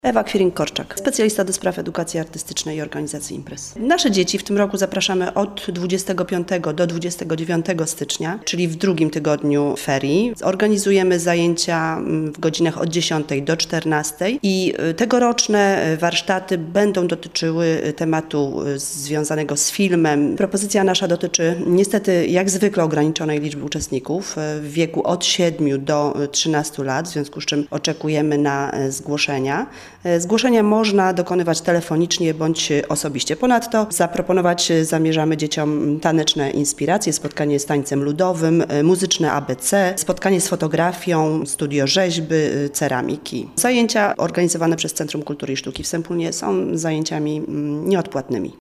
Ewa Kwiering-Korczak, specjalista do spraw edukacji artystycznej i organizacji imprez. Nasze dzieci w tym roku zapraszamy od 25 do 29 stycznia, czyli w drugim tygodniu ferii. Organizujemy zajęcia w godzinach od 10 do 14 i tegoroczne warsztaty będą dotyczyły tematu związanego z filmem. Propozycja nasza dotyczy niestety jak zwykle ograniczonej liczby uczestników w wieku od 7 do 13 lat, w związku z czym oczekujemy na zgłoszenia. Zgłoszenia można dokonywać telefonicznie bądź osobiście. Ponadto zaproponować zamierzamy dzieciom taneczne inspiracje, spotkanie z tańcem ludowym, muzyczne ABC, spotkanie z fotografią, studio rzeźby, ceramiki. Zajęcia organizowane przez Centrum Kultury i Sztuki w Sępólnie są zajęciami nieodpłatnymi.